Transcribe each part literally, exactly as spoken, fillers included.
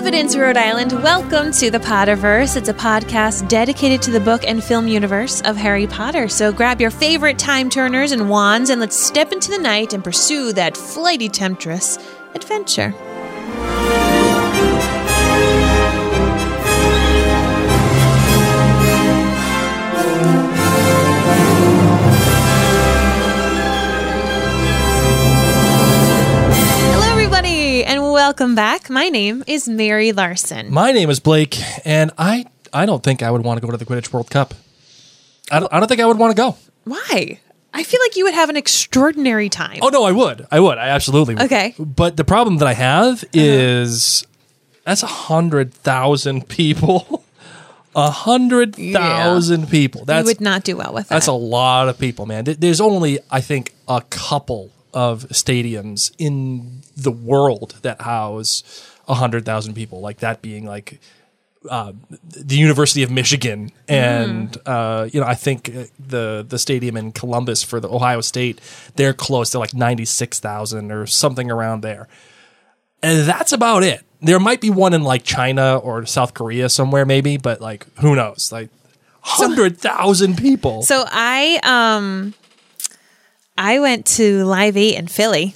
Providence, Rhode Island, welcome to the Potterverse. It's a podcast dedicated to the book and film universe of Harry Potter. So grab your favorite time turners and wands and let's step into the night and pursue that flighty temptress adventure. And welcome back. My name is Mary Larson. My name is Blake, and I I don't think I would want to go to the Quidditch World Cup. I don't, I don't think I would want to go. Why? I feel like you would have an extraordinary time. Oh, no, I would. I would. I absolutely would. Okay. But the problem that I have is uh-huh. that's one hundred thousand people. one hundred thousand yeah. people. That's, you would not do well with that. That's a lot of people, man. There's only, I think, a couple of stadiums in the world that house one hundred thousand people, like that being like uh, the University of Michigan and mm. uh, you know, I think the the stadium in Columbus for the Ohio State, they're close to like ninety-six thousand or something around there. And that's about it. There might be one in like China or South Korea somewhere maybe, but like who knows? Like one hundred thousand so, people. So I um I went to Live eight in Philly,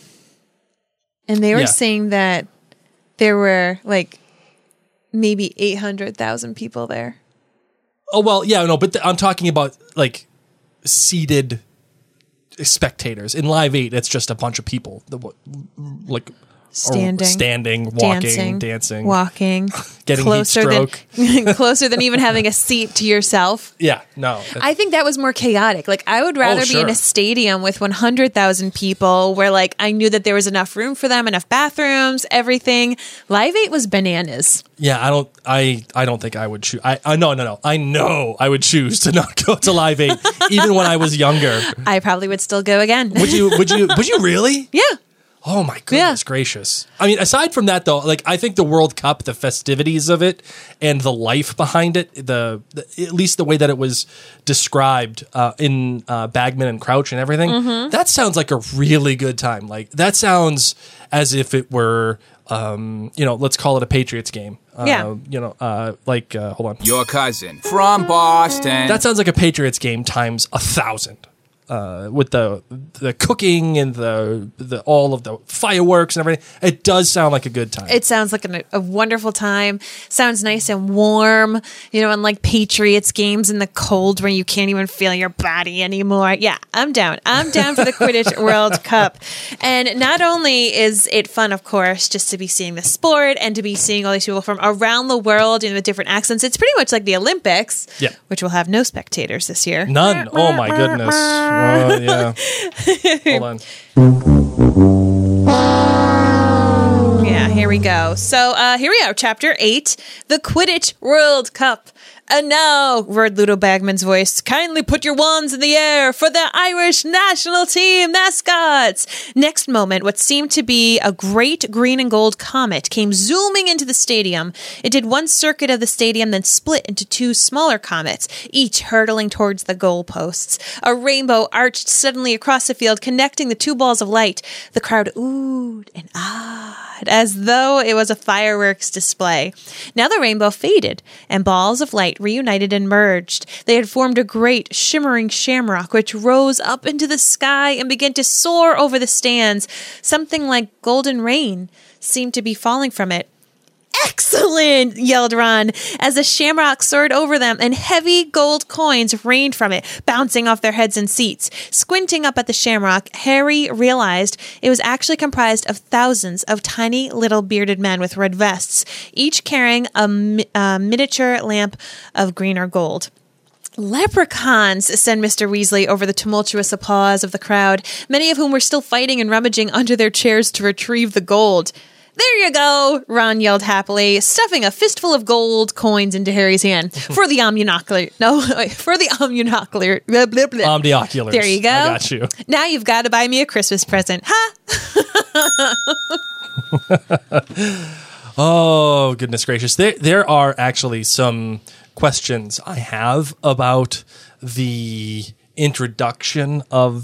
and they were yeah. saying that there were like maybe eight hundred thousand people there. Oh, well, yeah, no, but th- I'm talking about like seated spectators. In Live eight, it's just a bunch of people, that, like standing, standing, walking, dancing, dancing, walking, getting closer heat stroke. Than, closer than even having a seat to yourself. Yeah, no. I think that was more chaotic. Like, I would rather oh, sure. be in a stadium with one hundred thousand people where, like, I knew that there was enough room for them, enough bathrooms, everything. Live eight was bananas. Yeah, I don't. I, I don't think I would choose. I, I no no no. I know I would choose to not go to Live eight, even when I was younger. I probably would still go again. Would you? Would you? Would you really? Yeah. Oh my goodness yeah. gracious. I mean, aside from that though, like I think the World Cup, the festivities of it and the life behind it, the, the at least the way that it was described uh, in uh, Bagman and Crouch and everything, mm-hmm. that sounds like a really good time. Like that sounds as if it were, um, you know, let's call it a Patriots game. Uh, yeah. You know, uh, like, uh, hold on. Your cousin from Boston. That sounds like a Patriots game times a thousand. Uh, with the the cooking and the the all of the fireworks and everything, it does sound like a good time. It sounds like an, a wonderful time. Sounds nice and warm, you know, unlike Patriots games in the cold where you can't even feel your body anymore. Yeah, I'm down. I'm down for the Quidditch World Cup. And not only is it fun, of course, just to be seeing the sport and to be seeing all these people from around the world in with different accents. It's pretty much like the Olympics, yeah. which will have no spectators this year. None. Oh my goodness. Oh, yeah. Hold on. Yeah, here we go. So uh, here we are, Chapter eight, The Quidditch World Cup. And now, roared Ludo Bagman's voice, kindly put your wands in the air for the Irish national team mascots. Next moment, what seemed to be a great green and gold comet came zooming into the stadium. It did one circuit of the stadium, then split into two smaller comets, each hurtling towards the goalposts. A rainbow arched suddenly across the field, connecting the two balls of light. The crowd oohed and ahed, as though it was a fireworks display. Now the rainbow faded, and balls of light reunited and merged. They had formed a great shimmering shamrock which rose up into the sky and began to soar over the stands. Something like golden rain seemed to be falling from it. Excellent, yelled Ron, as the shamrock soared over them and heavy gold coins rained from it, bouncing off their heads and seats. Squinting up at the shamrock, Harry realized it was actually comprised of thousands of tiny little bearded men with red vests, each carrying a, mi- a miniature lamp of green or gold. Leprechauns, said Mister Weasley over the tumultuous applause of the crowd, many of whom were still fighting and rummaging under their chairs to retrieve the gold. There you go, Ron yelled happily, stuffing a fistful of gold coins into Harry's hand. For the omniocular. No, for the omniocular. Blah, blah, blah. Omnioculars. There you go. I got you. Now you've got to buy me a Christmas present. Ha! Oh, goodness gracious. There, there are actually some questions I have about the introduction of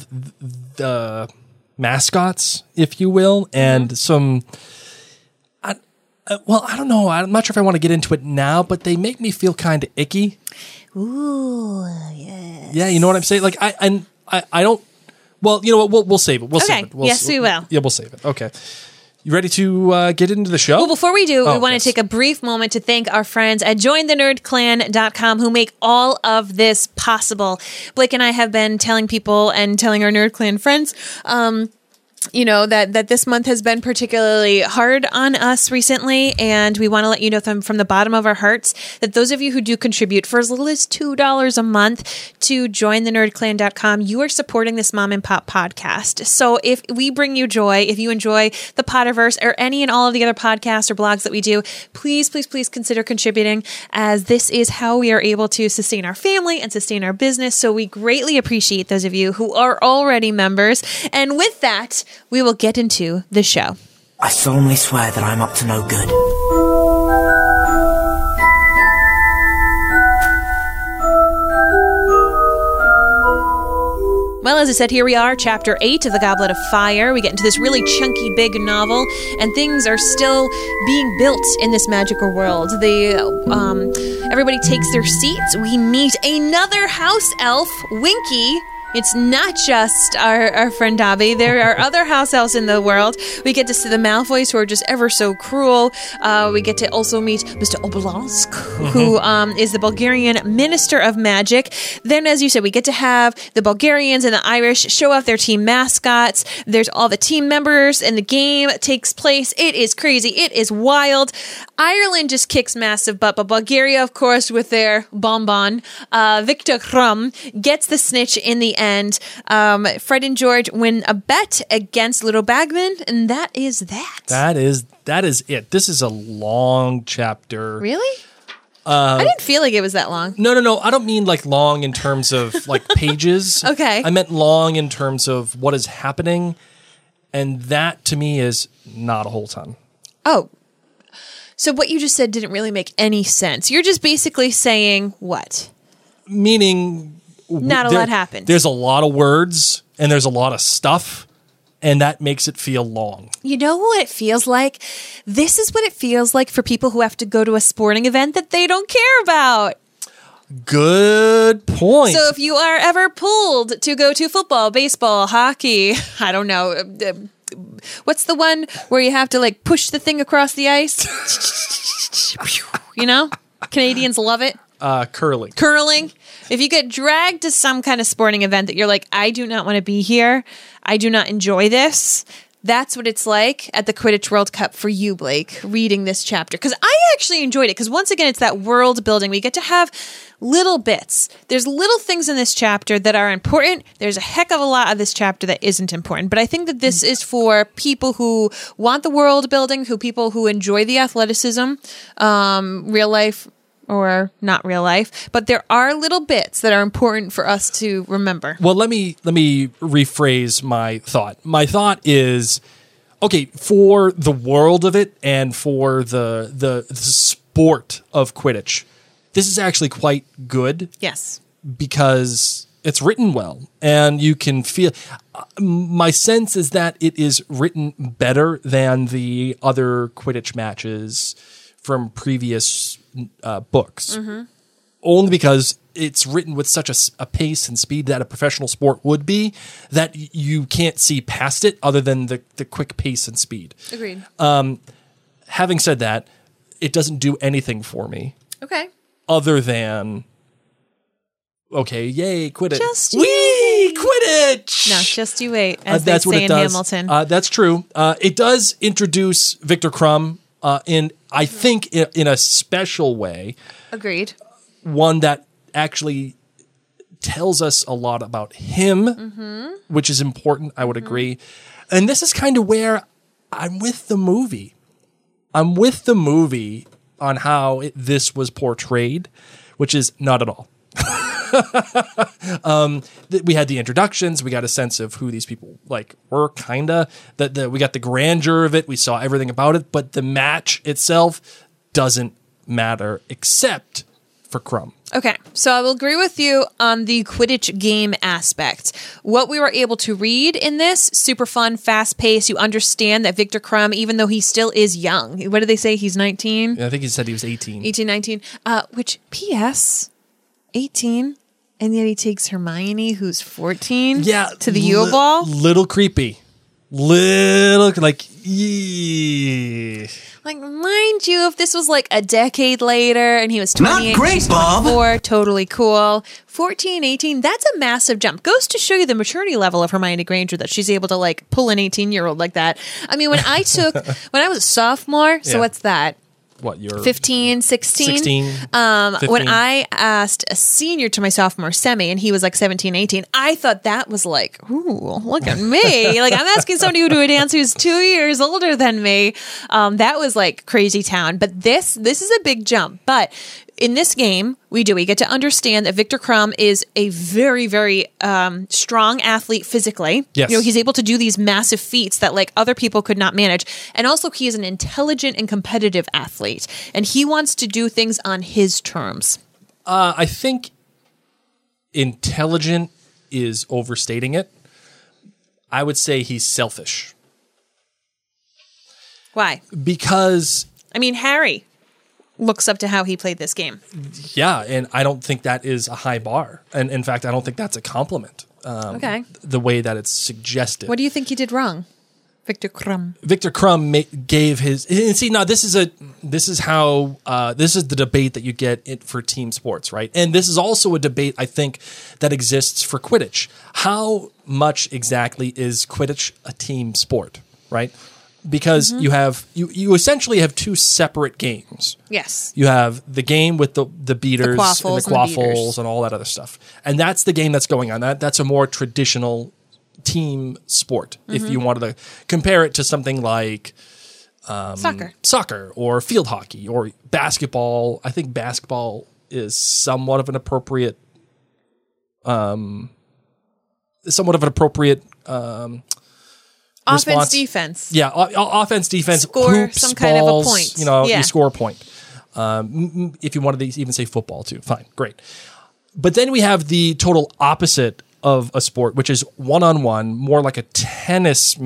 the mascots, if you will, and mm-hmm. some... Uh, well, I don't know. I'm not sure if I want to get into it now, but they make me feel kind of icky. Ooh, yes. Yeah, you know what I'm saying? Like, I I, I, I don't... Well, you know what? We'll, we'll save it. We'll Okay. save it. We'll, Yes, we will. Yeah, we'll save it. Okay. You ready to uh, get into the show? Well, before we do, Oh, we want yes. to take a brief moment to thank our friends at join the nerd clan dot com who make all of this possible. Blake and I have been telling people and telling our Nerd Clan friends, um, you know, that, that this month has been particularly hard on us recently, and we want to let you know from, from the bottom of our hearts that those of you who do contribute for as little as two dollars a month to join the nerd clan dot com, you are supporting this mom and pop podcast. So if we bring you joy, if you enjoy the Potterverse or any and all of the other podcasts or blogs that we do, please, please, please consider contributing, as this is how we are able to sustain our family and sustain our business. So we greatly appreciate those of you who are already members. And with that, we will get into the show. I solemnly swear that I'm up to no good. Well, as I said, here we are, chapter eight of The Goblet of Fire. We get into this really chunky, big novel, and things are still being built in this magical world. The um, everybody takes their seats. We meet another house elf, Winky. It's not just our, our friend Dobby. There are other house elves in the world. We get to see the Malfoys, who are just ever so cruel. Uh, we get to also meet Mister Obolonsk, who um, is the Bulgarian Minister of Magic. Then, as you said, we get to have the Bulgarians and the Irish show off their team mascots. There's all the team members, and the game takes place. It is crazy. It is wild. Ireland just kicks massive butt, but Bulgaria, of course, with their bonbon, uh, Victor Krum, gets the snitch in the end. Um, Fred and George win a bet against Little Bagman, and that is that. That is that is it. This is a long chapter. Really? Uh, I didn't feel like it was that long. No, no, no. I don't mean like long in terms of like pages. Okay. I meant long in terms of what is happening, and that to me is not a whole ton. Oh. So what you just said didn't really make any sense. You're just basically saying what? Meaning... Not a there, lot happened. There's a lot of words, and there's a lot of stuff, and that makes it feel long. You know what it feels like? This is what it feels like for people who have to go to a sporting event that they don't care about. Good point. So if you are ever pulled to go to football, baseball, hockey, I don't know, uh, what's the one where you have to like push the thing across the ice? You know? Canadians love it. Uh, curling. Curling. If you get dragged to some kind of sporting event that you're like, I do not want to be here, I do not enjoy this, that's what it's like at the Quidditch World Cup for you, Blake, reading this chapter. Because I actually enjoyed it, because once again, it's that world building. We get to have little bits. There's little things in this chapter that are important. There's a heck of a lot of this chapter that isn't important. But I think that this is for people who want the world building, who people who enjoy the athleticism, um, real life, or not real life, but there are little bits that are important for us to remember. Well, let me let me rephrase my thought. My thought is, okay, for the world of it and for the the, the sport of Quidditch, this is actually quite good. Yes. Because it's written well, and you can feel... My sense is that it is written better than the other Quidditch matches from previous uh, books, mm-hmm. only because it's written with such a, a pace and speed that a professional sport would be, that y- you can't see past it other than the, the quick pace and speed. Agreed. Um, having said that, it doesn't do anything for me. Okay. Other than, okay, yay, Quidditch. Just Wee, Quidditch! No, just you wait, as Uh, that's they what say it in does. Hamilton. Uh, that's true. Uh, it does introduce Victor Krum uh, in, I think, in, in a special way. Agreed. One that actually tells us a lot about him, mm-hmm. which is important, I would mm-hmm. agree. And this is kind of where I'm with the movie. I'm with the movie on how it, this was portrayed, which is not at all. um, th- we had the introductions. We got a sense of who these people like were, kinda. That the, we got the grandeur of it. We saw everything about it, but the match itself doesn't matter, except for Crum. Okay, so I will agree with you on the Quidditch game aspect. What we were able to read in this, super fun, fast paced. You understand that Victor Krum, even though he still is young, what did they say? He's nineteen? I think he said he was eighteen. eighteen, nineteen. Uh, which, P S, eighteen, and yet he takes Hermione, who's fourteen, Yeah, to the li- Yule Ball. Little creepy. Little, like, yeah. Like, mind you, if this was like a decade later and he was twenty-eight, Not great, she's Bob. twenty-four, totally cool. fourteen, eighteen, that's a massive jump. Goes to show you the maturity level of Hermione Granger that she's able to like pull an eighteen-year-old like that. I mean, when I took, when I was a sophomore, so Yeah. what's that? What, you're fifteen, sixteen? sixteen? Um, when fifteen? I asked a senior to my sophomore semi and he was like seventeen, eighteen, I thought that was like, ooh, look at me. Like, I'm asking somebody who do a dance who's two years older than me. Um, that was like crazy town. But this, this is a big jump. But in this game, we do. We get to understand that Victor Krum is a very, very um, strong athlete physically. Yes. You know, he's able to do these massive feats that like other people could not manage. And also he is an intelligent and competitive athlete. And he wants to do things on his terms. Uh, I think intelligent is overstating it. I would say he's selfish. Why? Because, I mean, Harry looks up to how he played this game. yeah, and I don't think that is a high bar. And in fact, I don't think that's a compliment. Um, Okay. The way that it's suggested. What do you think he did wrong? Victor Krum. Victor Krum ma- gave his and see now this is a this is how uh, this is the debate that you get it for team sports, right? And this is also a debate I think that exists for Quidditch. How much exactly is Quidditch a team sport, right? Because Mm-hmm. you have you you essentially have two separate games. Yes. You have the game with the the beaters and quaffles the and the quaffles beaters. and all that other stuff, and that's the game that's going on. That that's a more traditional team sport. Mm-hmm. If you wanted to compare it to something like Soccer. soccer or field hockey or basketball, I think basketball is somewhat of an appropriate, um, somewhat of an appropriate um, Offense, response. defense. Yeah, o- o- offense, defense, Score hoops, some kind of a balls, point. You know, Yeah. you score a point. Um, m- m- if you wanted to even say football too, fine, great. But then we have the total opposite of a sport, which is one-on-one, more like a tennis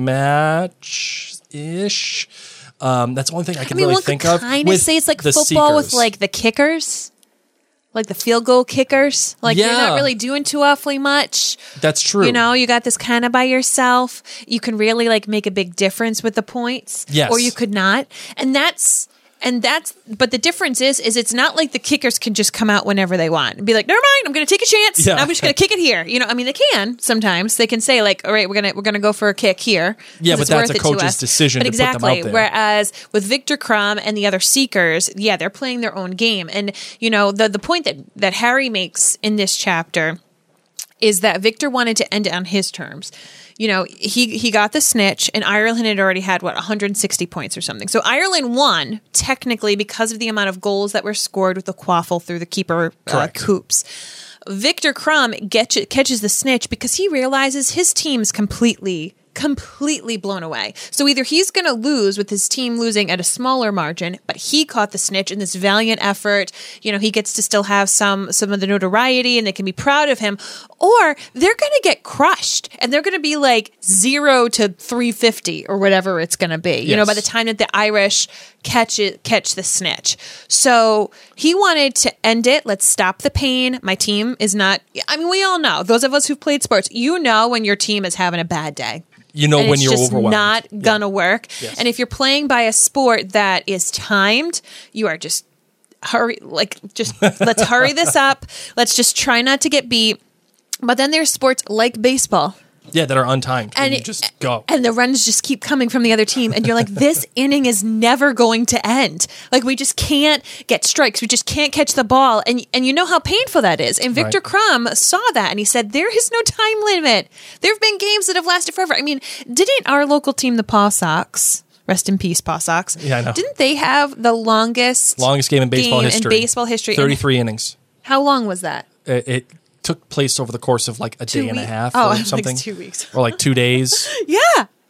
match ish. Um, that's the only thing I can I mean, really one think could of. kind of with say it's like the football with Seekers. like the kickers, like the field goal kickers. Like you're Yeah. not really doing too awfully much. That's true. You know, you got this kind of by yourself. You can really like make a big difference with the points. Yes. Or you could not. And that's and that's but the difference is is it's not like the kickers can just come out whenever they want and be like, never mind, I'm gonna take a chance. Yeah. I'm just gonna kick it here. You know, I mean they can sometimes. They can say like, all right, we're gonna we're gonna go for a kick here. 'cause Yeah, but it's that's worth a it to coach's us. decision But to put them out exactly. there. Whereas with Victor Krum and the other Seekers, yeah, they're playing their own game. And you know, the the point that, that Harry makes in this chapter is that Victor wanted to end it on his terms. You know, he he got the snitch, and Ireland had already had, what, one hundred sixty points or something. So Ireland won, technically, because of the amount of goals that were scored with the quaffle through the keeper uh, Correct. coops. Victor Krum get, catches the snitch because he realizes his team's completely completely blown away. So either he's going to lose with his team losing at a smaller margin, but he caught the snitch in this valiant effort. You know, he gets to still have some some of the notoriety and they can be proud of him, or they're going to get crushed and they're going to be like zero to three fifty or whatever it's going to be. You know, Yes. by the time that the Irish catch it, catch the snitch. So he wanted to end it. Let's stop the pain. My team is not, I mean, we all know, those of us who've played sports, you know when your team is having a bad day. You know And when it's you're just overwhelmed. not gonna work. Yes. And if you're playing by a sport that is timed, you are just hurry, like just let's hurry this up. Let's just try not to get beat. But then there's sports like baseball. Yeah, that are untimed. And And you it- just go. And the runs just keep coming from the other team. And you're like, this inning is never going to end. Like, we just can't get strikes. We just can't catch the ball. And and you know how painful that is. And Victor Krum saw that. And he said, there is no time limit. There have been games that have lasted forever. I mean, didn't our local team, the Paw Sox, rest in peace, Paw Sox. Yeah, I know. Didn't they have the longest, Longest game in baseball game history. in baseball history? And thirty-three innings. how long was that? It, it took place over the course of like a Two day and a week- half Oh, or I was like something. two weeks. Or like two days. Yeah.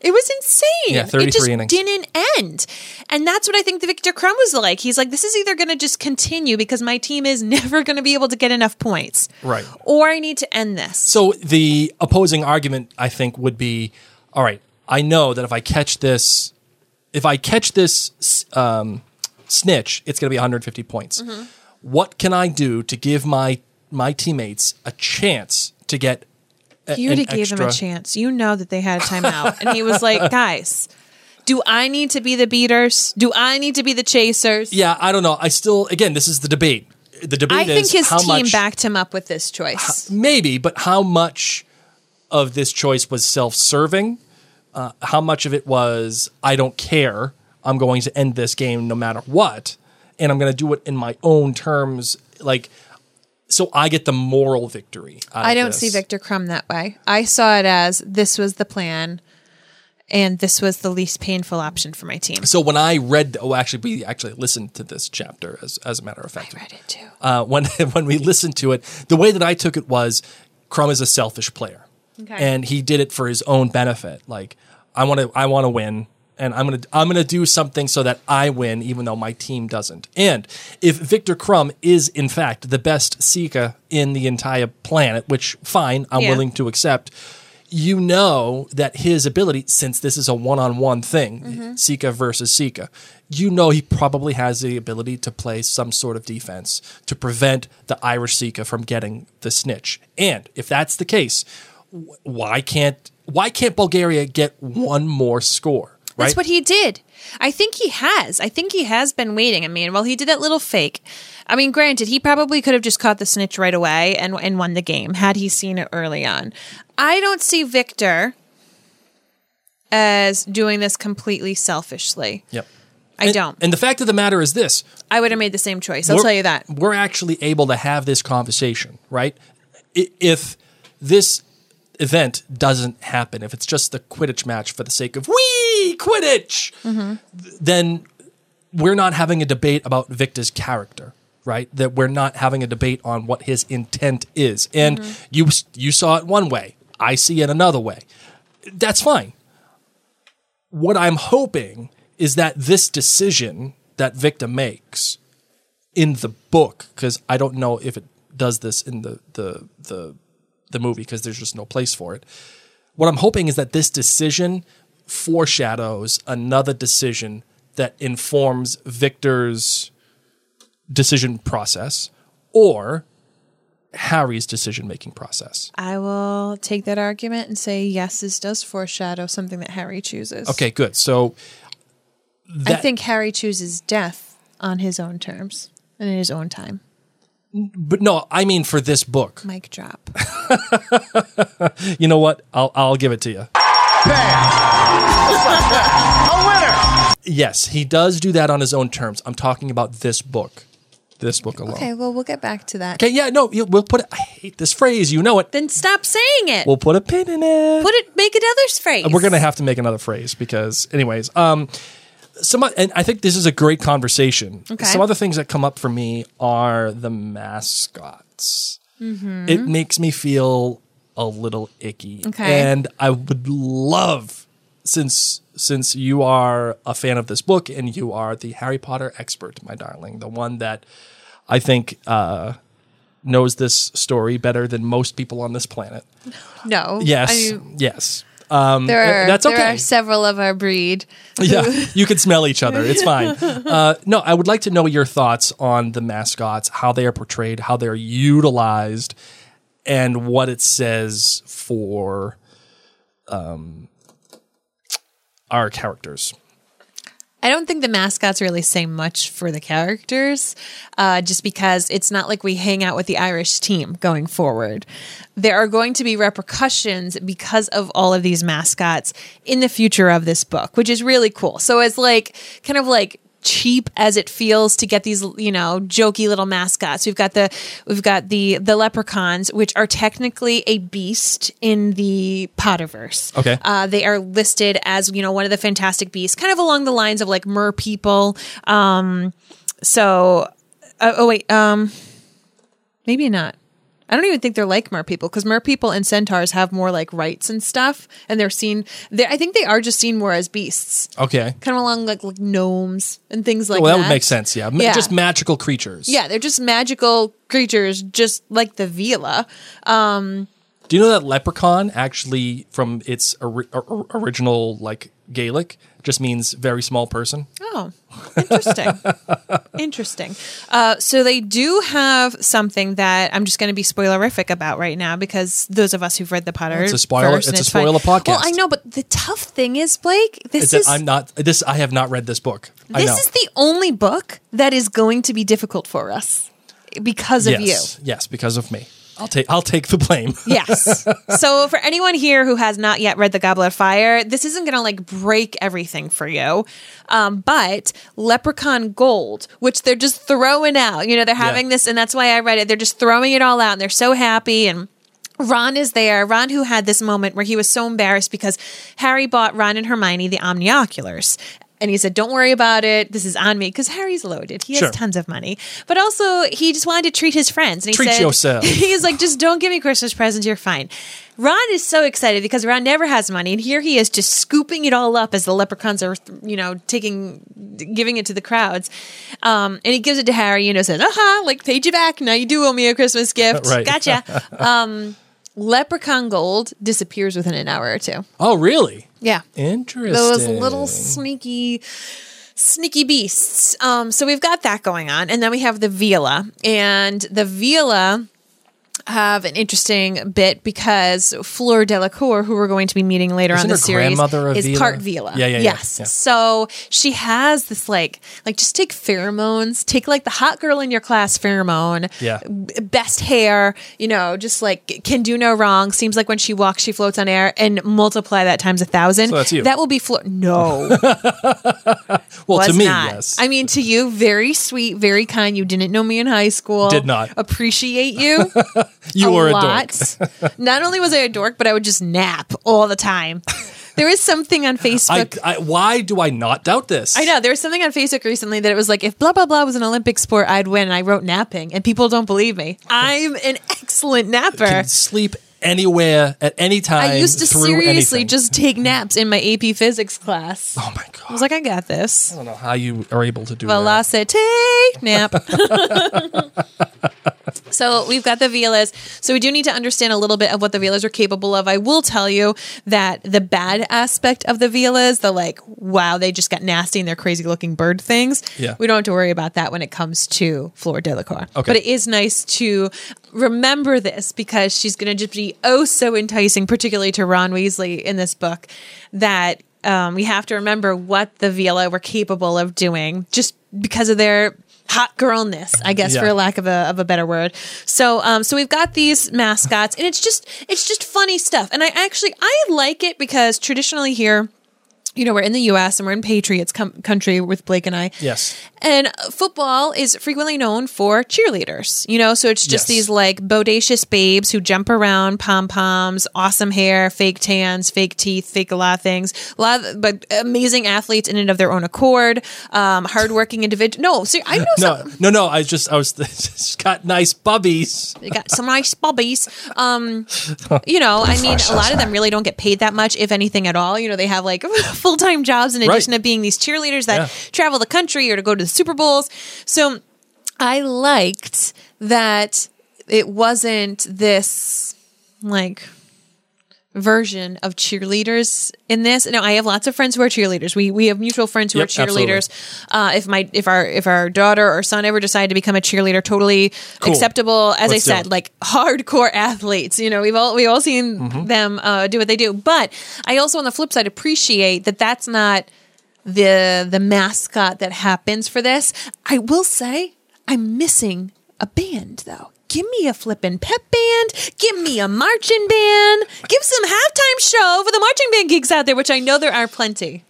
It was insane. Yeah, thirty-three it just innings. didn't end. And that's what I think the Victor Crumb was like. He's like, this is either going to just continue because my team is never going to be able to get enough points. Right. Or I need to end this. So the opposing argument, I think, would be, all right, I know that if I catch this, if I catch this um, snitch, it's going to be one hundred fifty points. Mm-hmm. What can I do to give my my teammates a chance to get a, You already an gave extra... him a chance. You know that they had a timeout. And he was like, guys, do I need to be the beaters? Do I need to be the chasers? Yeah, I don't know. I still, again, this is the debate. The debate I think is his how team much, backed him up with this choice. maybe, but how much of this choice was self-serving? Uh, how much of it was, I don't care, I'm going to end this game no matter what, and I'm going to do it in my own terms, like, so I get the moral victory out I of don't this. see Victor Crumb that way. I saw it as this was the plan, and this was the least painful option for my team. So when I read, oh, actually, we actually listened to this chapter, as as a matter of fact. I read it too. Uh, when when we listened to it, the way that I took it was, Crumb is a selfish player, Okay. and he did it for his own benefit. Like, I want to, I want to win, and I'm gonna, I'm gonna do something so that I win, even though my team doesn't. And if Victor Crumb is in fact the best Seeker in the entire planet, which fine, I'm Yeah. willing to accept. You know that his ability, since this is a one-on-one thing, Mm-hmm. Seeker versus Seeker, you know he probably has the ability to play some sort of defense to prevent the Irish Seeker from getting the snitch. And if that's the case, wh- why can't why can't Bulgaria get one more score? Right? That's what he did. I think he has. I think he has been waiting. I mean, well, he did that little fake. I mean, granted, he probably could have just caught the snitch right away and and won the game had he seen it early on. I don't see Victor as doing this completely selfishly. Yep. I And- don't. And the fact of the matter is this. I would have made the same choice. I'll we're- tell you that. We're actually able to have this conversation, right? I- If this event doesn't happen, if it's just the Quidditch match for the sake of wee Quidditch, Mm-hmm. th- then we're not having a debate about Victor's character, right? That we're not having a debate on what his intent is. And Mm-hmm. you you saw it one way, I see it another way. That's fine. What I'm hoping is that this decision that Victor makes in the book, because I don't know if it does this in the the the, the movie because there's just no place for it. What I'm hoping is that this decision foreshadows another decision that informs Victor's decision process or Harry's decision-making process. I will take that argument and say, yes, this does foreshadow something that Harry chooses. Okay, good. So I think Harry chooses death on his own terms and in his own time. but no, I mean for this book. Mic drop. You know what? I'll I'll give it to you. A winner! Yes, he does do that on his own terms. I'm talking about this book. This book alone. Okay, well, we'll get back to that. Okay, yeah, no, you- we'll put it. I hate this phrase. You know it. Then stop saying it. We'll put a pin in it. Put it. Make another phrase. We're gonna have to make another phrase because, anyways, um, some and I think this is a great conversation. Okay. Some other things that come up for me are the mascots. Mm-hmm. It makes me feel a little icky, Okay. and I would love since since you are a fan of this book and you are the Harry Potter expert, my darling, the one that I think uh, knows this story better than most people on this planet. No. Yes, I mean, yes. Um, there are, that's there okay. are several of our breed. Yeah, you can smell each other. It's fine. Uh, no, I would like to know your thoughts on the mascots, how they are portrayed, how they're utilized, and what it says for um, our characters. I don't think the mascots really say much for the characters, uh, just because it's not like we hang out with the Irish team going forward. There are going to be repercussions because of all of these mascots in the future of this book, which is really cool. So it's like kind of like cheap as it feels to get these, you know, jokey little mascots. We've got the we've got the the leprechauns, which are technically a beast in the Potterverse. Okay. Uh, they are listed as, you know, one of the fantastic beasts, kind of along the lines of like mer people. Um, so, uh, oh wait, um, maybe not. I don't even think they're like mer people because mer people and centaurs have more like rights and stuff, and they're seen. They're, I think they are just seen more as beasts, Okay. kind of along like, like gnomes and things like Well, that that. would make sense. Yeah. Ma- Yeah. Just magical creatures. Yeah, they're just magical creatures, just like the Vila. Um, Do you know that leprechaun actually, from its ori- or- original like Gaelic, just means very small person? Oh, interesting. Interesting. Uh, so they do have something that I'm just going to be spoilerific about right now because those of us who've read the Potter, It's a spoiler- first, and it's a fine. spoiler podcast. Well, I know, but the tough thing is, Blake, this It's is that I'm not. This I have not read this book. I know. this is the only book that is going to be difficult for us because of yes, yes, because of me. I'll take. I'll take the blame. you. Yes. So for anyone here who has not yet read The Goblet of Fire, this isn't going to like break everything for you. Um, but Leprechaun Gold, which they're just throwing out, you know, they're having Yeah. this, and that's why I read it. They're just throwing it all out, and they're so happy. And Ron is there. Ron, who had this moment where he was so embarrassed because Harry bought Ron and Hermione the Omnioculars. And he said, don't worry about it. This is on me. Because Harry's loaded. He has Sure. tons of money. But also, he just wanted to treat his friends. And he Treat said, yourself. He's like, just don't give me Christmas presents. You're fine. Ron is so excited because Ron never has money. And here he is just scooping it all up as the leprechauns are, you know, taking, giving it to the crowds. Um, and he gives it to Harry, you know, says, aha, like, paid you back. Now you do owe me a Christmas gift. Right. Gotcha. um, Leprechaun Gold disappears within an hour or two. Oh, really? Yeah. Interesting. Those little sneaky, sneaky beasts. Um, so we've got that going on. And then we have the Vila. And the Vila have an interesting bit because Fleur Delacour, who we're going to be meeting later Isn't on the her series, grandmother a is Vila? part Vila. Yeah, yeah, yeah, Yes. yeah. So she has this like, like just take pheromones, take like the hot girl in your class pheromone, Yeah. b- best hair, you know, just like can do no wrong. Seems like when she walks, she floats on air, and multiply that times a thousand. So that's you. That will be Fleur. No. Well, was to me, not. yes. I mean, to you, very sweet, very kind. You didn't know me in high school. Did not. Appreciate you. you a were a lot. dork. Not only was I a dork, but I would just nap all the time. There is something on I, Facebook. I, why do I not doubt this? I know there was something on Facebook recently that it was like if blah blah blah was an Olympic sport, I'd win. And I wrote napping, and people don't believe me. I'm an excellent napper. Can sleep anywhere at any time. I used to through seriously anything. just take naps in my A P physics class. Oh my god! I was like, I got this. I don't know how you are able to do that. Velocity nap. So we've got the Vilas. So we do need to understand a little bit of what the Vilas are capable of. I will tell you that the bad aspect of the Vilas, the like, wow, they just got nasty and they're crazy looking bird things. Yeah. We don't have to worry about that when it comes to Fleur Delacour. Okay. But it is nice to remember this because she's going to just be oh so enticing, particularly to Ron Weasley in this book, that um, we have to remember what the Vila were capable of doing just because of their hot girlness, I guess, Yeah. for lack of a of a better word. So, um, so we've got these mascots, and it's just it's just funny stuff. And I actually I like it because traditionally here, you know, we're in the U S and we're in Patriots com- country with Blake and I. Yes. And football is frequently known for cheerleaders, you know, so it's just Yes. these like bodacious babes who jump around, pom poms, awesome hair, fake tans, fake teeth, fake a lot of things, a lot of, but amazing athletes in and of their own accord, um, hardworking individual. No, see, I know No, some. no, no. I just, I was just got nice bubbies. They got some nice bubbies. Um, you know, I mean, a lot of them really don't get paid that much, if anything at all. You know, they have like full time jobs in addition Right. to being these cheerleaders that Yeah. travel the country or to go to the Super Bowls. So I liked that it wasn't this like version of cheerleaders in this. No, I have lots of friends who are cheerleaders. We we have mutual friends who Yep, are cheerleaders. Uh, if my if our if our daughter or son ever decide to become a cheerleader, totally Cool. acceptable. As Let's I do said, it. like hardcore athletes. You know, we've all we've all seen Mm-hmm. them uh, do what they do. But I also, on the flip side, appreciate that that's not the the mascot that happens for this. I will say I'm missing a band though. Give me a flippin' pep band. Give me a marching band. Give some halftime show for the marching band geeks out there, which I know there are plenty.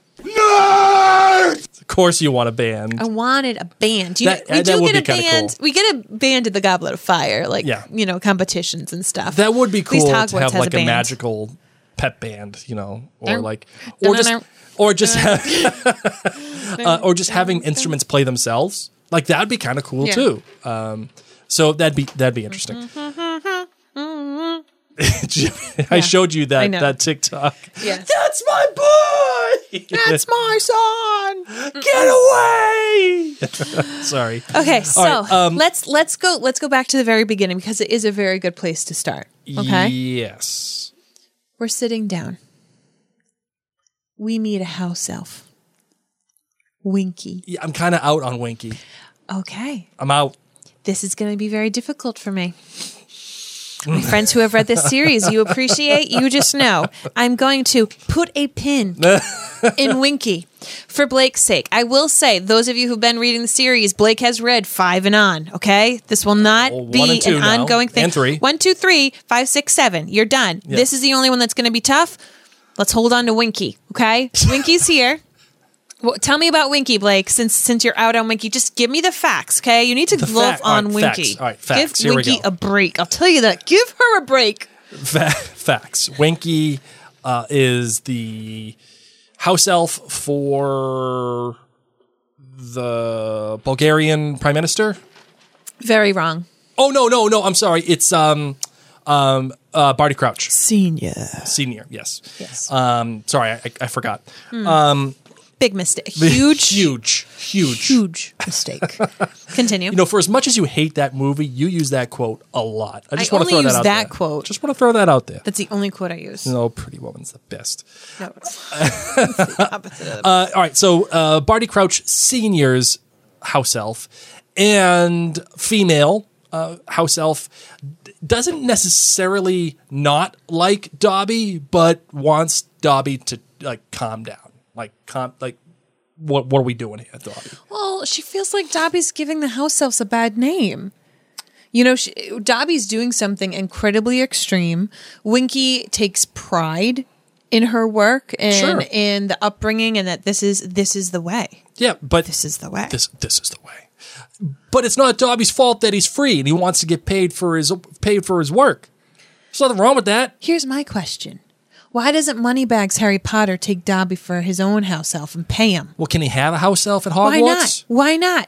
Of course, you want a band. I wanted a band. You, That- we that do would get be a kinda band. cool. We get a band at the Goblet of Fire, like Yeah. you know, competitions and stuff. That would be At least cool to Hogwarts have has like a, band. magical pep band, you know, or Dun, like, or dun, just, dun, or just, have, uh, or just having instruments play themselves. Like that'd be kind of cool Yeah. too. Um, so that'd be that'd be interesting. I showed you I that know. that TikTok. Yeah. That's my boy. That's my son. Get away. Sorry. Okay, so right, um, let's let's go let's go back to the very beginning because it is a very good place to start. Okay? Yes. We're sitting down. We meet a house elf. Winky. Yeah, I'm kind of out on Winky. Okay. I'm out. This is going to be very difficult for me. My friends who have read this series, you appreciate, you just know. I'm going to put a pin in Winky for Blake's sake. I will say, those of you who've been reading the series, Blake has read five and on, okay? This will not Well, one be and two an now, ongoing thing. and three. One, two, three, five, six, seven. You're done. Yeah. This is the only one that's going to be tough. Let's hold on to Winky, okay? Winky's here. Well, tell me about Winky, Blake, since since you're out on Winky. Just give me the facts, okay? You need to The love fact- all on right, Winky. facts. All right, facts. Give Here we Winky go. a break. I'll tell you that. Give her a break. Fa- facts. Winky uh, is the house elf for the Bulgarian prime minister. Very wrong. Oh no, no, no! I'm sorry. It's um, um, uh, Barty Crouch, Senior. senior. Yes. Yes. Um, sorry, I, I forgot. Big mistake. Huge, huge, huge. huge mistake. Continue. You know, for as much as you hate that movie, you use that quote a lot. I just I want to only throw use that out that there. quote. Just want to throw that out there. That's the only quote I use. No, Pretty Woman's the best. No, it's, it's the opposite of Uh, all right, so uh, Barty Crouch Senior's house elf and female uh, house elf d- doesn't necessarily not like Dobby, but wants Dobby to like calm down. Like, calm, like what what are we doing here, Dobby? Well, she feels like Dobby's giving the house elves a bad name. You know, she, Dobby's doing something incredibly extreme. Winky takes pride in her work and Sure. in the upbringing, and that this is this is the way. Yeah, but This is the way. this this is the way. But it's not Dobby's fault that he's free and he wants to get paid for his paid for his work. There's nothing wrong with that. Here's my question: why doesn't Moneybags Harry Potter take Dobby for his own house elf and pay him? Well, can he have a house elf at Hogwarts? Why not? Why not?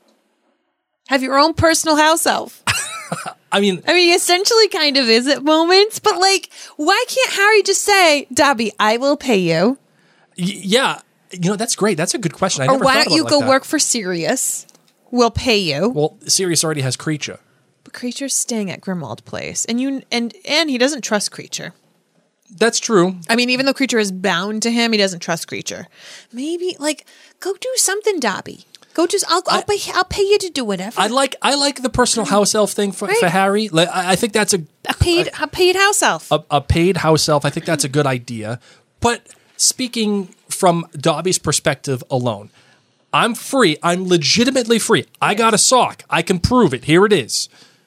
Have your own personal house elf. I mean, I mean, he essentially kind of is at moments, but like, why can't Harry just say, Dobby, I will pay you? y- yeah, you know that's great. That's a good question. I Or never why thought don't you about it go like that. work for Sirius? We'll pay you. Well, Sirius already has Creature. But Creature's staying at Grimmauld Place, and you and and he doesn't trust Creature. That's true. I mean, even though Creature is bound to him, he doesn't trust Creature. Maybe like go do something, Dobby. Go just I'll I'll, I- pay, I'll pay you to do whatever. I like I like the personal house elf thing for, Right. for Harry. Like, I, I think that's a a paid a paid house elf. a, a paid house elf. I think that's a good idea. But speaking from Dobby's perspective alone, I'm free. I'm legitimately free. I got a sock. I can prove it. Here it is.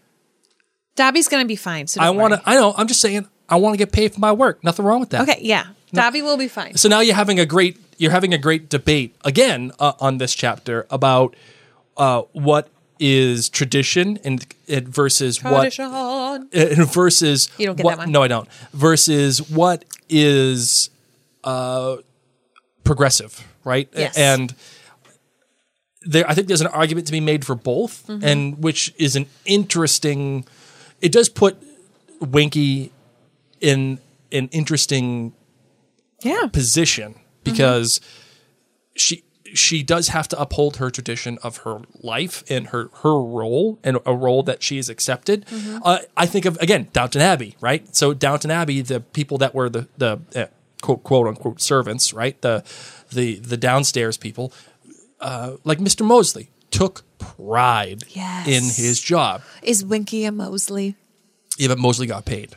Dobby's gonna be fine. So I don't want to. worry. I know. I'm just saying. I want to get paid for my work. Nothing wrong with that. Okay, yeah, Dobby will be fine. So now you're having a great. You're having a great debate again uh, on this chapter about uh, what is tradition and, and versus Tradition. what uh, versus You don't get what, that one. No, I don't. Versus what is uh, progressive, right? Yes. And there, I think there's an argument to be made for both, Mm-hmm. and which is an interesting. It does put Winky in an interesting Yeah. position because she she does have to uphold her tradition of her life and her her role and a role that she has accepted. Uh, I think of again Downton Abbey, right? So Downton Abbey, the people that were the the uh, quote quote unquote servants, right? The the the downstairs people, uh, like Mister Mosley, took pride Yes. in his job. Is Winky a Mosley? Yeah, but Mosley got paid.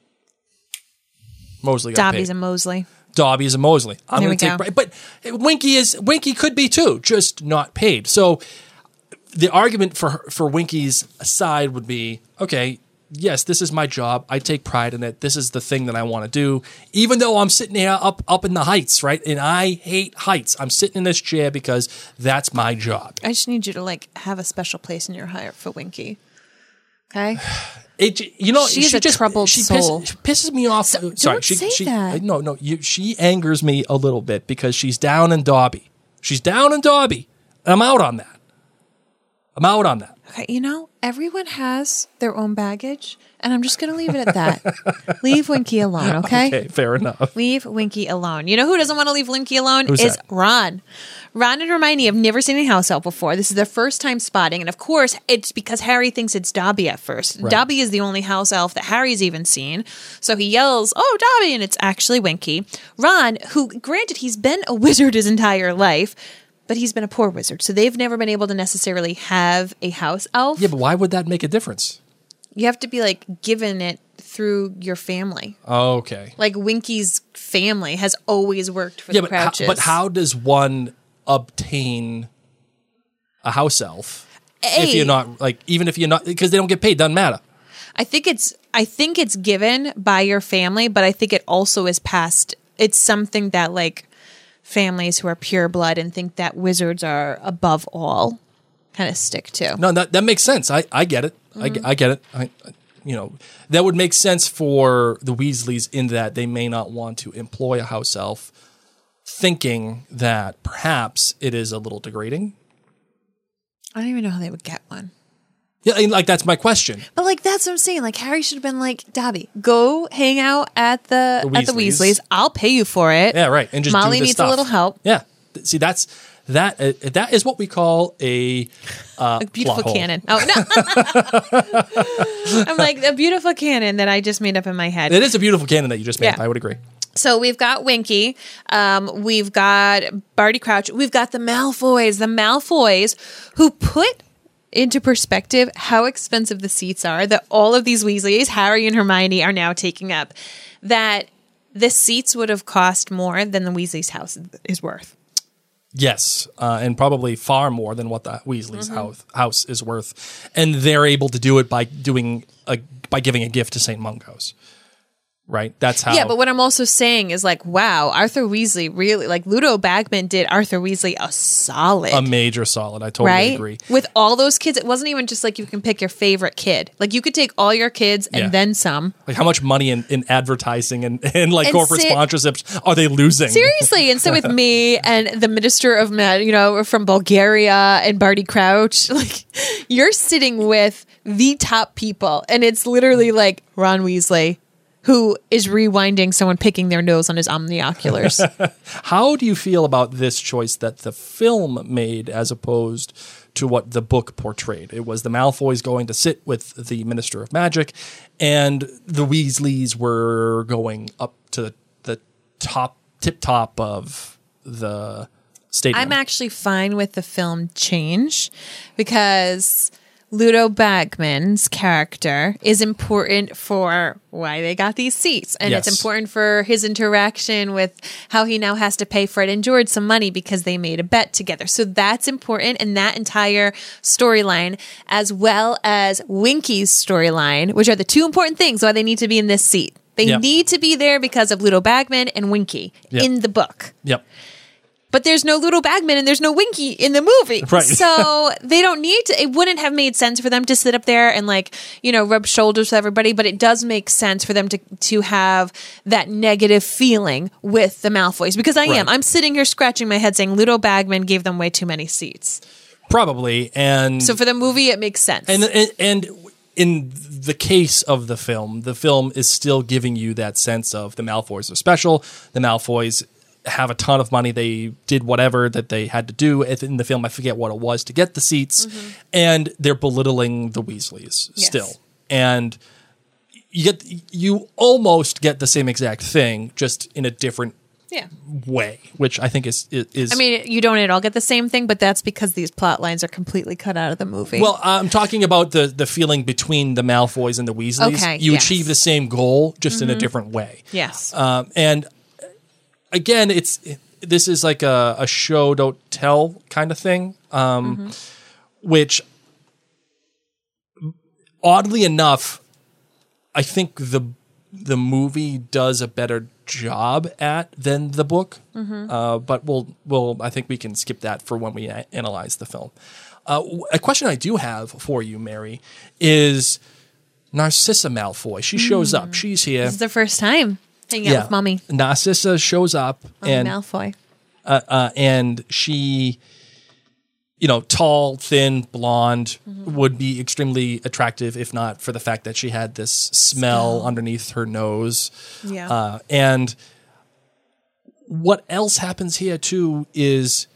Mosley got Dobby's paid. a Mosley. Dobby is a Mosley. I'm There going to we take, go. Bri- but Winky is Winky could be too, just not paid. So the argument for her- for Winky's side would be, okay, yes, this is my job. I take pride in it. This is the thing that I want to do, even though I'm sitting here up up in the heights, right? And I hate heights. I'm sitting in this chair because that's my job. I just need you to like have a special place in your heart for Winky. Okay. It, you know, She's she a just, troubled she soul. Pisses, pisses me off. So- Sorry, don't she, say she, that. No, no, you, she angers me a little bit because she's down in Dobby. She's down in Dobby. And I'm out on that. I'm out on that. Okay. You know, everyone has their own baggage, And I'm just going to leave it at that. Leave Winky alone, okay? Okay, fair enough. Leave Winky alone. You know who doesn't want to leave Winky alone? Who's is that? Ron. Ron and Hermione have never seen a house elf before. This is their first time spotting. And of course, it's because Harry thinks it's Dobby at first. Right. Dobby is the only house elf that Harry's even seen. So he yells, "Oh, Dobby!" And it's actually Winky. Ron, who, granted, he's been a wizard his entire life, but he's been a poor wizard. So they've never been able to necessarily have a house elf. Yeah, but why would that make a difference? You have to be like given it through your family. Okay. Like Winky's family has always worked for Yeah, the but how, Crouches. but how does one obtain a house elf if A- you're not like even if you're not because they don't get paid? Doesn't matter. I think it's I think it's given by your family, but I think it also is passed. It's something that like families who are pure blood and think that wizards are above all kind of stick to. No, that that makes sense. I, I get it. I, Mm-hmm. I get it. I, I- you know, that would make sense for the Weasleys in that they may not want to employ a house elf, thinking that perhaps it is a little degrading. I don't even know how they would get one. Yeah, and, like that's my question. But like that's what I'm saying. Like Harry should have been like, Dobby, go hang out at the, The at the Weasleys. Weasleys. I'll pay you for it. Yeah, right. And just Molly do this needs stuff. a little help. Yeah. Th- See, that's that. Uh, that is what we call a uh, A beautiful plot hole. canon. Oh no! I'm like a beautiful canon that I just made up in my head. It is a beautiful canon that you just made. Yeah. I would agree. So we've got Winky, um, we've got Barty Crouch, we've got the Malfoys, the Malfoys who put into perspective how expensive the seats are that all of these Weasleys, Harry and Hermione, are now taking up. That the seats would have cost more than the Weasley's house is worth. Yes, uh, and probably far more than what the Weasley's Mm-hmm. house, house is worth, and they're able to do it by doing a by giving a gift to Saint Mungo's. Right, that's how. Yeah, but what I'm also saying is like, wow, Arthur Weasley really, like Ludo Bagman did Arthur Weasley a solid. a major solid. I totally right? agree. With all those kids, it wasn't even just like you can pick your favorite kid. Like you could take all your kids and Yeah. then some. Like how much money in, in advertising and, and like And corporate sit- sponsorships are they losing? Seriously, and so with me and the Minister of Med, you know, from Bulgaria and Barty Crouch, like you're sitting with the top people, and it's literally like Ron Weasley, who is rewinding someone picking their nose on his omnioculars. How do you feel about this choice that the film made as opposed to what the book portrayed? It was the Malfoys going to sit with the Minister of Magic, and the Weasleys were going up to the, the top, tip top of the stadium. I'm actually fine with the film change because Ludo Bagman's character is important for why they got these seats. And Yes. it's important for his interaction with how he now has to pay Fred and George some money because they made a bet together. So that's important. And that entire storyline, as well as Winky's storyline, which are the two important things why they need to be in this seat. They Yep. need to be there because of Ludo Bagman and Winky Yep. in the book. Yep. But there's no Ludo Bagman and there's no Winky in the movie. Right. So they don't need to, it wouldn't have made sense for them to sit up there and like, you know, rub shoulders with everybody, but it does make sense for them to to have that negative feeling with the Malfoys because I am. Right. I'm sitting here scratching my head saying Ludo Bagman gave them way too many seats. Probably. And So for the movie, it makes sense. And, and and in the case of the film, the film is still giving you that sense of the Malfoys are special. The Malfoys have a ton of money. They did whatever that they had to do in the film. I forget what it was to get the seats, Mm-hmm. and they're belittling the Weasleys Yes. still. And you get you almost get the same exact thing, just in a different yeah. way, which I think is is. I mean, you don't at all get the same thing, but that's because these plot lines are completely cut out of the movie. Well, I'm talking about the the feeling between the Malfoys and the Weasleys. Okay, you yes. achieve the same goal, just in a different way. yes. Um, and again, it's this is like a, a show don't tell kind of thing, um, which oddly enough, I think the the movie does a better job at than the book. Uh, but we'll we'll I think we can skip that for when we a- analyze the film. Uh, a question I do have for you, Mary, is Narcissa Malfoy. She shows up. She's here. This is the first time hanging out with mommy. Narcissa shows up Mommy and Malfoy. uh, uh, and she you know, tall, thin, blonde, Mm-hmm. would be extremely attractive if not for the fact that she had this smell underneath her nose. Yeah. Uh, and what else happens here too is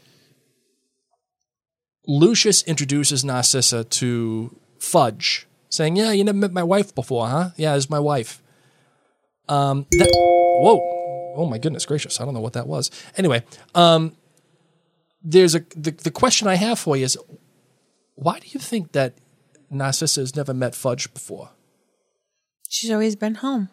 Lucius introduces Narcissa to Fudge, saying, "Yeah, you never met my wife before, huh? Yeah, this is my wife." Um, that, whoa, oh my goodness gracious! I don't know what that was. Anyway, um, there's a the, the question I have for you is, why do you think that Narcissa has never met Fudge before? She's always been home.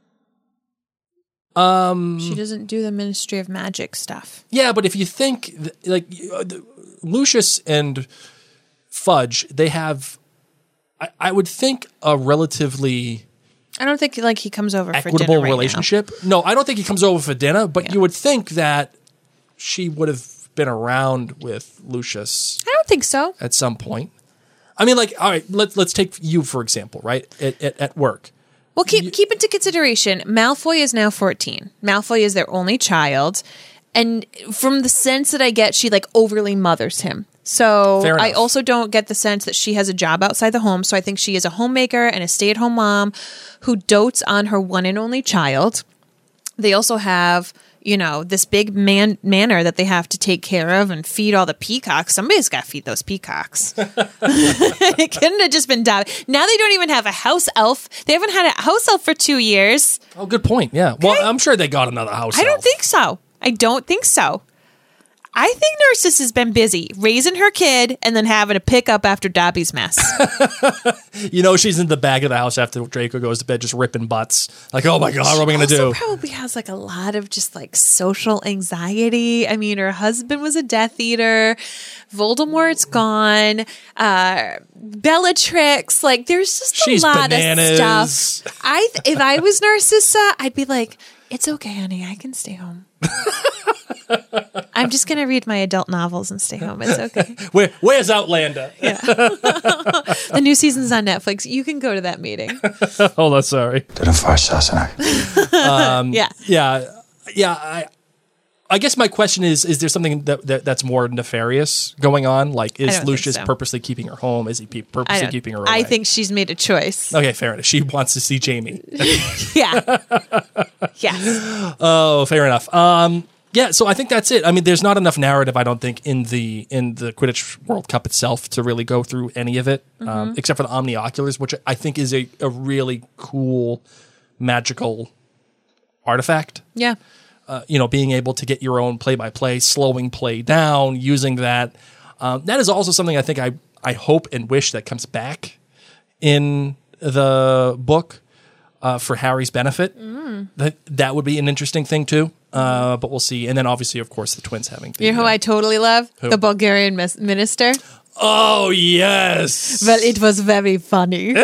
Um, she doesn't do the Ministry of Magic stuff. Yeah, but if you think th- like uh, the, Lucius and Fudge, they have, I, I would think, a relatively I don't think like he comes over for equitable dinner right relationship. No, I don't think he comes over for dinner, but Yeah. you would think that she would have been around with Lucius now. I don't think so. at some point. I mean, like, all right, let's let's take you for example, right? At at, at work. Well, keep keep into consideration, Malfoy is now fourteen. Malfoy is their only child. And from the sense that I get, she like overly mothers him. So Fair I enough. also don't get the sense that she has a job outside the home. So I think she is a homemaker and a stay-at-home mom who dotes on her one and only child. They also have, you know, this big man manor that they have to take care of and feed all the peacocks. Somebody's got to feed those peacocks. It couldn't have just been Dobby. Now they don't even have a house elf. They haven't had a house elf for two years. Oh, good point. Yeah. Well, I'm sure they got another house. I don't elf. think so. I don't think so. I think Narcissa's been busy raising her kid and then having to pick up after Dobby's mess. You know, she's in the back of the house after Draco goes to bed, just ripping butts. Like, oh my god, what are we gonna also do? probably has like a lot of just like social anxiety. I mean, her husband was a Death Eater. Voldemort's gone. Uh, Bellatrix. Like, there's just a She's lot bananas. of stuff. I, th- if I was Narcissa, I'd be like, it's okay, honey. I can stay home. I'm just going to read my adult novels and stay home. It's okay. Where, where's Outlander? Yeah. The new season's on Netflix. You can go to that meeting. Oh, that's sorry. To the far Sassenach. Yeah. Yeah, yeah. I, I guess my question is: is there something that, that that's more nefarious going on? Like, I is don't think Lucius so. purposely keeping her home? Is he pe- I, purposely don't, keeping her away? I think she's made a choice. Okay, fair enough. She wants to see Jamie. Yeah. Yes. Oh, fair enough. Um, yeah, so I think that's it. I mean, there's not enough narrative, I don't think, in the in the Quidditch World Cup itself to really go through any of it, Mm-hmm. um, except for the Omnioculars, which I think is a, a really cool magical artifact. Yeah. Uh, you know, being able to get your own play-by-play, slowing play down, using that. Um, that is also something I think I, I hope and wish that comes back in the book uh, for Harry's benefit. Mm. That that would be an interesting thing too, uh, but we'll see. And then obviously, of course, the twins having the, You know who uh, I totally love? Who? The Bulgarian mis- minister. Oh, yes! Well, it was very funny.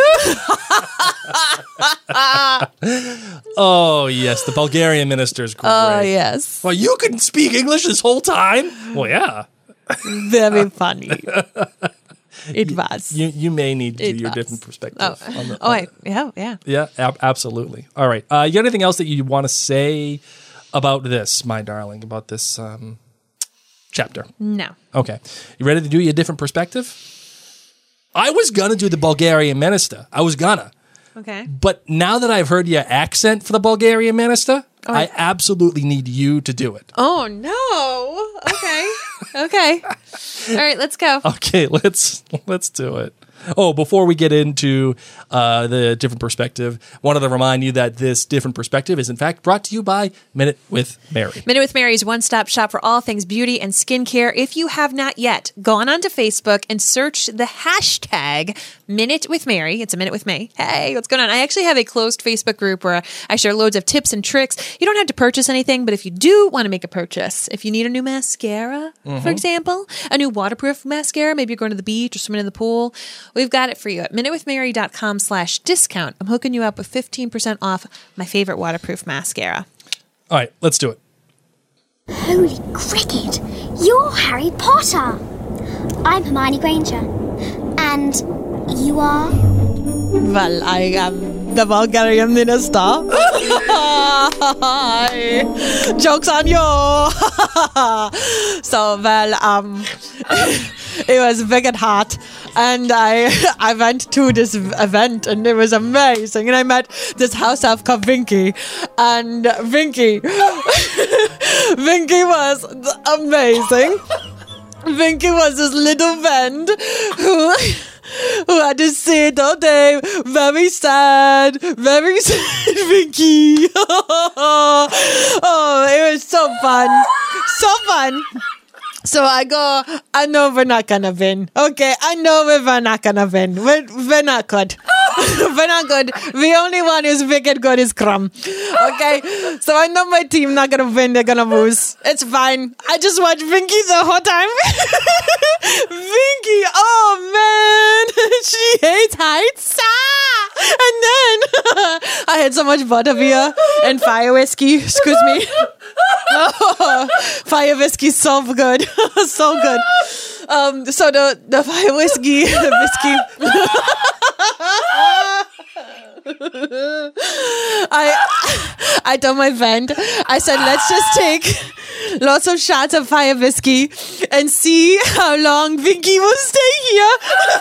Oh, yes, the Bulgarian minister's great. Oh, yes. Well, you can speak English this whole time? Well, yeah. Very funny. It was. You you may need to It do your was. different perspective. Oh, on the, oh, wait. Yeah, yeah. Yeah, ab- absolutely. All right. Uh, you got anything else that you want to say about this, my darling, about this um, chapter? No. Okay. You ready to do your different perspective? I was going to do the Bulgarian minister. I was going to. Okay. But now that I've heard your accent for the Bulgarian minister, Oh, I absolutely need you to do it. Oh, no. Okay. Okay. All right, let's go. Okay, let's let's do it. Oh, before we get into uh, the different perspective, wanted to remind you that this different perspective is in fact brought to you by Minute with Mary. Minute with Mary is one-stop shop for all things beauty and skincare. If you have not yet gone onto Facebook and search the hashtag Minute with Mary, it's a Minute with Me. Hey, what's going on? I actually have a closed Facebook group where I share loads of tips and tricks. You don't have to purchase anything, but if you do want to make a purchase, if you need a new mascara, for example, a new waterproof mascara, maybe you're going to the beach or swimming in the pool, we've got it for you at minutewithmary.com slash discount. I'm hooking you up with fifteen percent off my favorite waterproof mascara. All right, let's do it. Holy cricket! You're Harry Potter! I'm Hermione Granger. And you are? Well, I am the Bulgarian minister. Joke's on you. So, well, um, it was very hot. And I I went to this event and it was amazing. And I met this house elf called Vinky. And Vinky, Vinky was amazing. Vinky was this little vend who... who had to sit all day, very sad, very sad, Vinky. Oh, it was so fun. So fun. So I go, I know we're not gonna win. Okay, I know we're not gonna win. We're, we're not good. We're not good. The only one who's wicked good is Crumb. Okay, so I know my team not gonna win. They're gonna lose. It's fine. I just watch Vinky the whole time. Vinky, oh man, she hates heights. Ah! And then I had so much butterbeer and fire whiskey. Excuse me. Oh, fire whiskey, so good. So good. Um, so the, the fire whiskey, the whiskey. I I told my friend, I said, let's just take lots of shots of fire whiskey and see how long Vinky will stay here.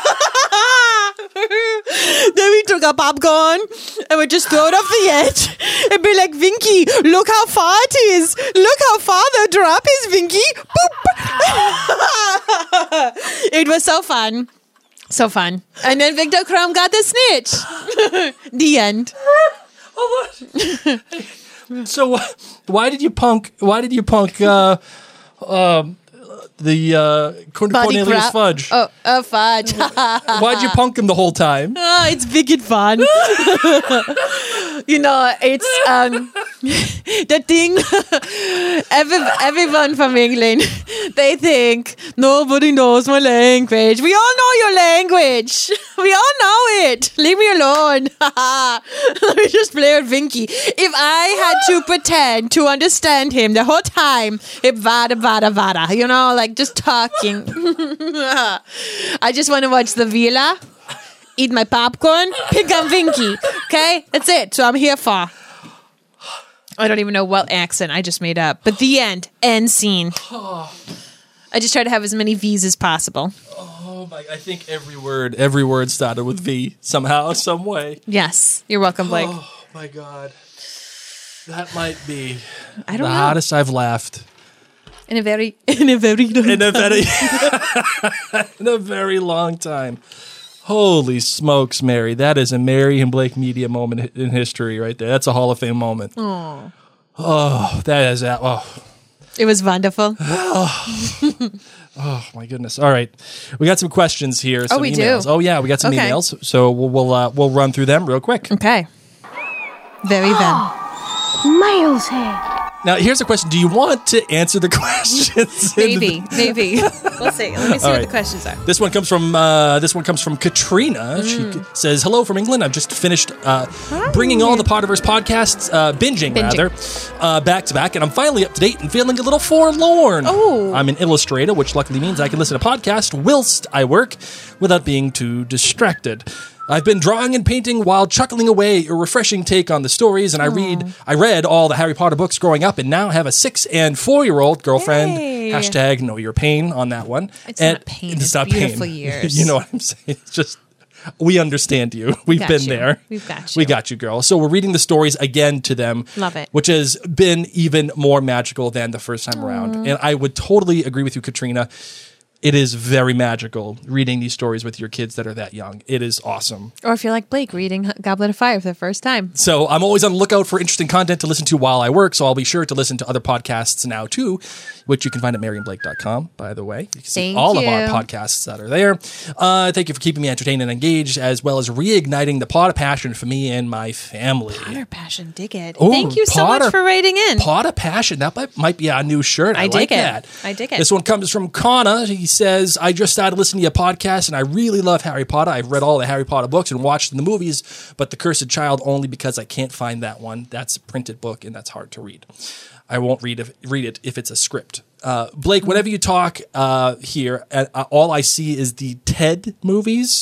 Then we took our popcorn and we just throw it off the edge and be like, Vinky, look how far it is. Look how far the drop is, Vinky. Boop. It was so fun. So fun. And then Victor Crumb got the snitch. The end. So uh, why did you punk? Why did you punk? Uh, um, the uh, Corn- Cornelius crap. Fudge. Oh, uh, Fudge. Why'd you punk him the whole time? Oh, it's big and fun. You know, it's um the thing. Every, everyone from England, they think nobody knows my language. We all know your language. We all know it. Leave me alone. Let me just play with Vinky. If I had to pretend to understand him the whole time, it vada vada vada. You know, like just talking. I just want to watch the villa, eat my popcorn, pick on Vinky. Okay, that's it. So I'm here for. I don't even know what accent I just made up, but the end, end scene. I just try to have as many V's as possible. Oh my! I think every word, every word started with V somehow, some way. Yes, you're welcome, Blake. Oh my God, that might be I the don't know. hardest I've laughed In a very, in a very, in a very, in a very long time. Holy smokes, Mary! That is a Mary and Blake media moment in history, right there. That's a Hall of Fame moment. Aww. Oh, that is that. Oh. It was wonderful. Oh my goodness! All right, we got some questions here. Some Oh, we do? emails. Oh yeah, we got some Okay. emails. So we'll we'll, uh, we'll run through them real quick. Okay. Very then. Mail's here. Now here's a question: do you want to answer the questions? in Maybe, maybe. We'll see. Let me see All what right. the questions are. This one comes from uh, this one comes from Katrina. She Mm. c- says, "Hello from England. I've just finished uh, bringing all the Potterverse podcasts, uh, binging, Binging. rather, uh, back to back, and I'm finally up to date and feeling a little forlorn. Oh. I'm an illustrator, which luckily means I can listen to podcasts whilst I work without being too distracted." I've been drawing and painting while chuckling away a refreshing take on the stories, and I read I read all the Harry Potter books growing up, and now have a six and four year old girlfriend. Yay. Hashtag know your pain on that one. It's And- not pain, it's beautiful years. You know what I'm saying? It's just we understand you. We've Got been you. there. We've got We you. got you, girl. So we're reading the stories again to them. Love it. Which has been even more magical than the first time around. And I would totally agree with you, Katrina. It is very magical reading these stories with your kids that are that young. It is awesome. Or if you're like Blake, reading Goblet of Fire for the first time. So I'm always on the lookout for interesting content to listen to while I work. So I'll be sure to listen to other podcasts now too, which you can find at mary and blake dot com, by the way. You can see Thank all of you. our podcasts that are there. Uh, thank you for keeping me entertained and engaged, as well as reigniting the Potter passion for me and my family. Potter Passion, dig it. Ooh, Thank you so Potter- much for writing in. Potter passion. That might, might be our new shirt. I, I like dig it. that. I dig it. This one comes from Connor. He says, I just started listening to your podcast and I really love Harry Potter. I've read all the Harry Potter books and watched the movies, but The Cursed Child only because I can't find that one. That's a printed book and that's hard to read. I won't read if, read it if it's a script. Uh, Blake, whenever you talk uh, here, uh, all I see is the Ted movies.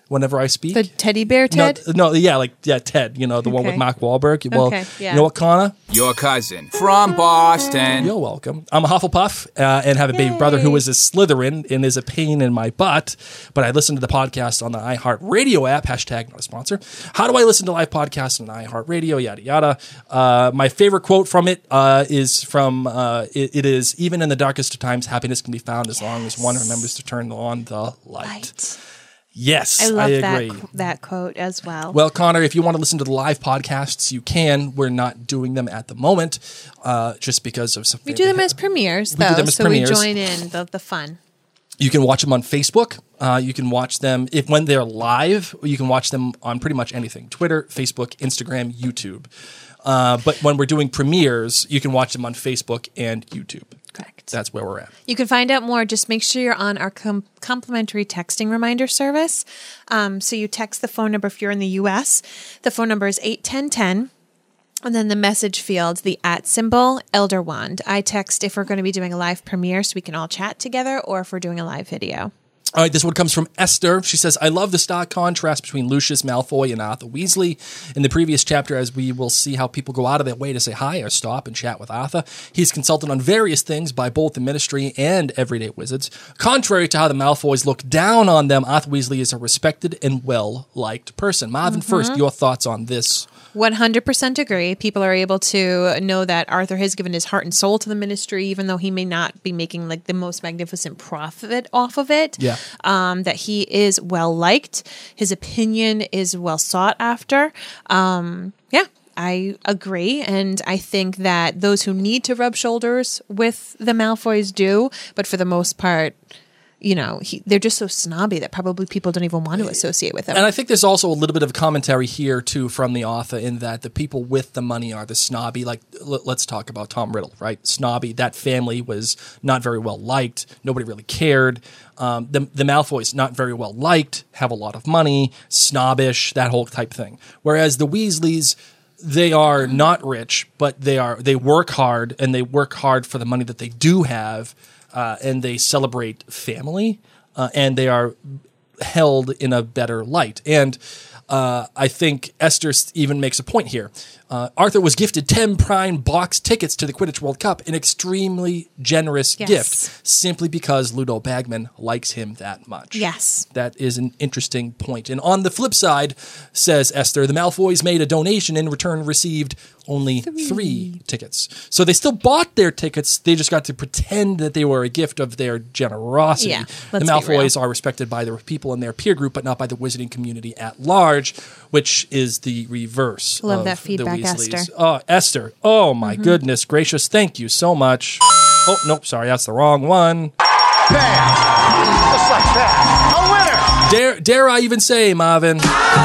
whenever I speak. The teddy bear Ted? No, no, yeah, like yeah, Ted. You know, the one with Okay. Mark Wahlberg. Well, Okay, yeah. you know what, Connor? Your cousin from Boston. You're welcome. I'm a Hufflepuff uh, and have a baby brother who is a Slytherin and is a pain in my butt. But I listen to the podcast on the iHeartRadio app. Hashtag not a sponsor. How do I listen to live podcasts on iHeartRadio? Yada yada. Uh, my favorite quote from it uh, is from uh, it, it is even in the darkest of times, happiness can be found as long as one remembers to turn on the light. Right. Yes, I love I that agree. qu- that quote as well. Well, Connor, if you want to listen to the live podcasts, you can. We're not doing them at the moment, uh, just because of something. we do them as premieres, We do though, them as so premieres. we join in the, the fun. You can watch them on Facebook. Uh, you can watch them if when they're live. You can watch them on pretty much anything: Twitter, Facebook, Instagram, YouTube. Uh, but when we're doing premieres, you can watch them on Facebook and YouTube. Correct. That's where we're at. You can find out more. Just make sure you're on our com- complimentary texting reminder service. Um, so you text the phone number if you're in the U S. The phone number is eight one zero one zero. And then the message field, the at symbol, Elder Wand. I text if we're going to be doing a live premiere so we can all chat together, or if we're doing a live video. All right, this one comes from Esther. She says, I love the stark contrast between Lucius Malfoy and Arthur Weasley. In the previous chapter, as we will see how people go out of their way to say hi or stop and chat with Arthur, he's consulted on various things by both the Ministry and everyday wizards. Contrary to how the Malfoys look down on them, Arthur Weasley is a respected and well-liked person. Marvin, Mm-hmm. first, your thoughts on this? one hundred percent agree. People are able to know that Arthur has given his heart and soul to the Ministry, even though he may not be making like the most magnificent profit off of it. Yeah. Um, that he is well liked. His opinion is well sought after. Um, yeah. I agree, and I think that those who need to rub shoulders with the Malfoys do, but for the most part, you know, he, they're just so snobby that probably people don't even want to associate with them. And I think there's also a little bit of commentary here, too, from the author in that the people with the money are the snobby. Like, l- let's talk about Tom Riddle, right? Snobby. That family was not very well liked. Nobody really cared. Um, the, the Malfoys, not very well liked, have a lot of money, snobbish, that whole type thing. Whereas the Weasleys, they are not rich, but they are they work hard, and they work hard for the money that they do have. Uh, and they celebrate family, uh, and they are held in a better light. And uh, I think Esther even makes a point here. Uh, Arthur was gifted ten prime box tickets to the Quidditch World Cup, an extremely generous Yes. gift, simply because Ludo Bagman likes him that much. Yes. That is an interesting point. And on the flip side, says Esther, the Malfoys made a donation and in return received only three. three tickets. So they still bought their tickets. They just got to pretend that they were a gift of their generosity. Yeah, the let's be Malfoys real. are respected by their people in their peer group, but not by the wizarding community at large, which is the reverse. Love of that feedback, the Weasleys. Esther. Oh, Esther. Oh, my Mm-hmm. goodness gracious. Thank you so much. Oh, nope. Sorry. That's the wrong one. Bam! Just like that. A winner! Dare, dare I even say, Marvin?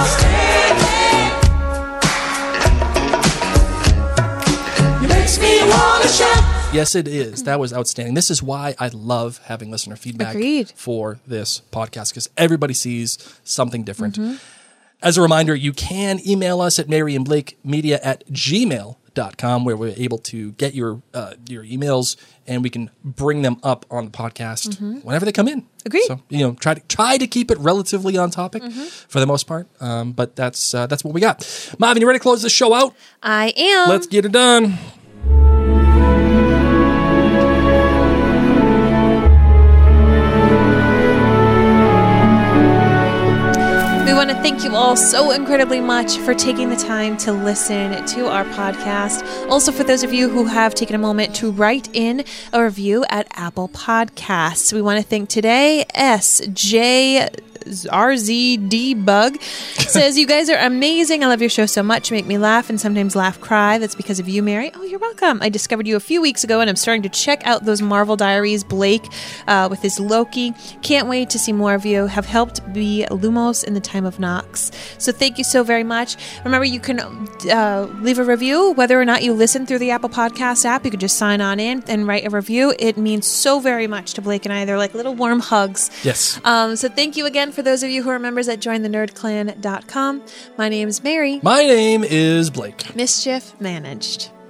Yes, it is. That was outstanding. This is why I love having listener feedback Agreed. for this podcast, because everybody sees something different. Mm-hmm. As a reminder, you can email us at Mary and Blake Media at gmail dot com, where we're able to get your uh, your emails and we can bring them up on the podcast whenever they come in. Agreed. So, you know, try to try to keep it relatively on topic for the most part. Um, but that's uh, that's what we got. Marvin, you ready to close this show out? I am. Let's get it done. We want to thank you all so incredibly much for taking the time to listen to our podcast. Also, for those of you who have taken a moment to write in a review at Apple Podcasts, we want to thank today S J R Z D Bug says, you guys are amazing. I love your show so much. You make me laugh and sometimes laugh cry. That's because of you, Mary. Oh, you're welcome. I discovered you a few weeks ago and I'm starting to check out those Marvel Diaries. Blake uh, with his Loki. Can't wait to see more of you. Have helped be Lumos in the time of Nox. So thank you so very much. Remember, you can uh, leave a review whether or not you listen through the Apple Podcast app. You could just sign on in and write a review. It means so very much to Blake and I. They're like little warm hugs. Yes. Um, so thank you again for those of you who are members at join the nerd clan dot com. My name is Mary. My name is Blake. Mischief managed.